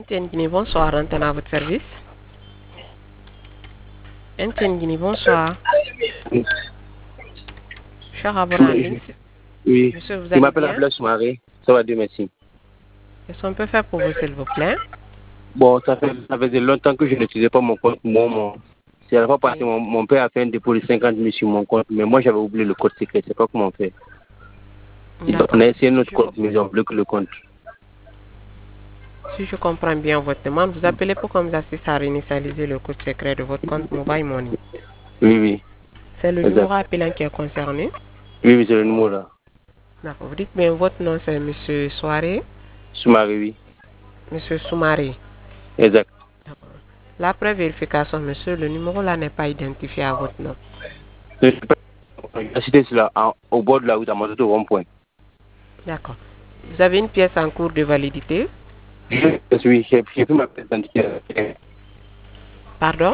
Guinée, bonsoir, antenne à votre service. Guinée, bonsoir. Cher Abraham, Oui. monsieur, vous Je allez m'appelle bien? Abdoulaye Soumaré. Ça va, Dieu merci. Qu'est-ce qu'on peut faire pour vous, s'il vous plaît? Bon, ça faisait longtemps que je n'utilisais pas mon compte. C'est la fois passée, Oui. mon père a fait un dépôt de 50 000 sur mon compte, mais moi j'avais oublié le code secret. Je ne sais pas comment on fait. On D'accord. a essayé notre compte, mais ils ont bloqué le compte. Si je comprends bien votre demande, vous appelez pour qu'on vous assiste à réinitialiser le code secret de votre compte Mobile Money. Oui, oui. C'est le Exact. numéro appelant qui est concerné. Oui, oui, c'est le numéro là. D'accord. Vous dites bien votre nom, c'est Monsieur Soiré, Soumaré, oui. Monsieur Soumaré. Exact. D'accord. L'après vérification, monsieur, le numéro là n'est pas identifié à votre nom. Je ne sais pas. La cité, c'est là, au bord de la route, à Mazoto, rond-point. D'accord. Vous avez une pièce en cours de validité? Oui, j'ai pris ma carte d'identité. Pardon?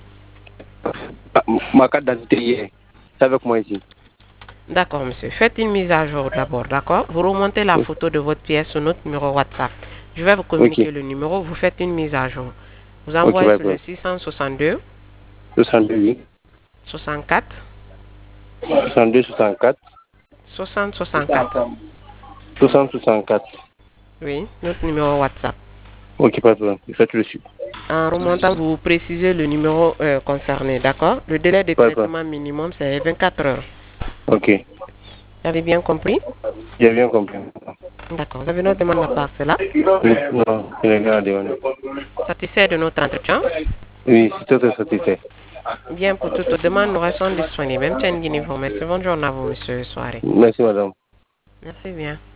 Ma carte d'identité hier. C'est avec moi ici. D'accord, monsieur. Faites une mise à jour d'abord, d'accord? Vous remontez la photo de votre pièce sur notre numéro WhatsApp. Je vais vous Ok. communiquer le numéro, vous faites une mise à jour. Vous Ok, envoyez bye sur le bye. 662 62, oui. 64 62, 64. 60 64. 60, 64. Oui, notre numéro WhatsApp. Ok, pas de problème. Faites-le dessus. En remontant, vous précisez le numéro concerné, d'accord? Le délai de Pas de problème. traitement minimum, c'est 24 heures. Ok. Vous avez bien compris? J'ai bien compris. D'accord. Vous avez notre demande à part cela? Non, je n'ai rien à demander. Satisfait de notre entretien? Oui, c'est tout satisfait. Bien, pour toute demande, nous restons disponibles. Même Guinée vous remercie. Bonne journée à vous, monsieur Soirée. Merci, madame. Merci bien.